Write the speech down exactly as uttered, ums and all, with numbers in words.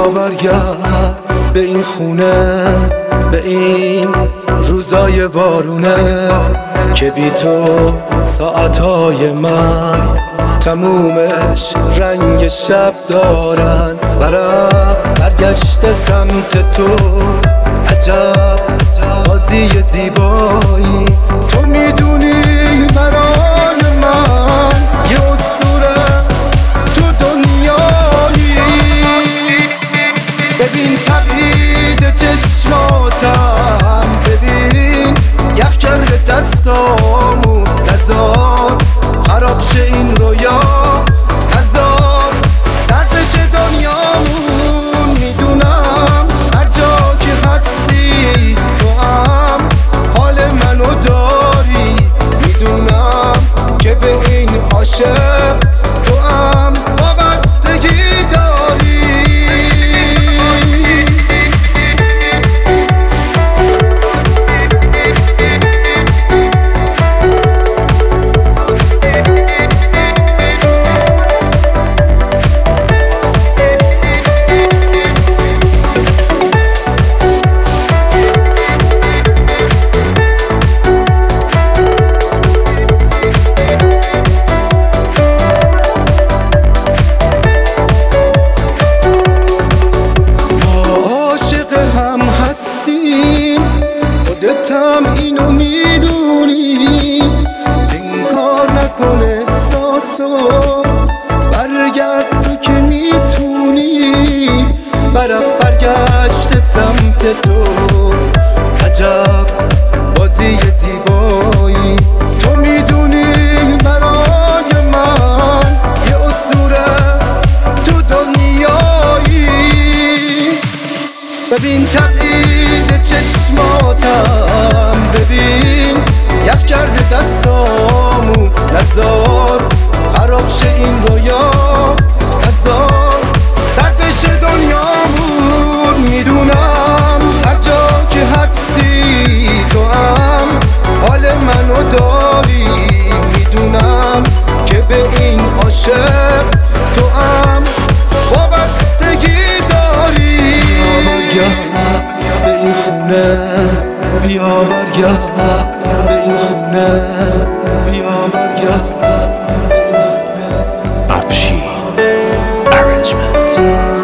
بیا برگرد به این خونه، به این روزای وارونه که بی تو ساعتهای من تمومش رنگ شب دارن. برم برگشت سمت تو، عجب بازی زیبایی. تو میدونی مران من یه اسطوره تو دنیایی. ببین تبعید چشماتم، ببین یخ کرده دستامو. نزار خراب شه این رویا، نزار سرد شه دنیامون. میدونم هر جا که هستی تو هم حال منو داری. میدونم که به این عاشق تو هم وابستگی داری. خودتم اینو میدونی، انکار نکن احساسو. برگرد تو که میتونی، برم برگشت سمت تو. عجب بازی زیبایی. تو میدونی برای من یه اسطوره تو دنیایی. ببین تبعید چشماتم، ببین یخ کرده دستامو. نزار خراب شه این رویا، نزار سرد بشه دنیامون. میدونم هر جا که هستی تو هم حال منو داری. میدونم که به این عاشق تو هم وابستگی داری. به این خونه بیا برگرد، به این خونه بیا برگرد. افشین Arrangement.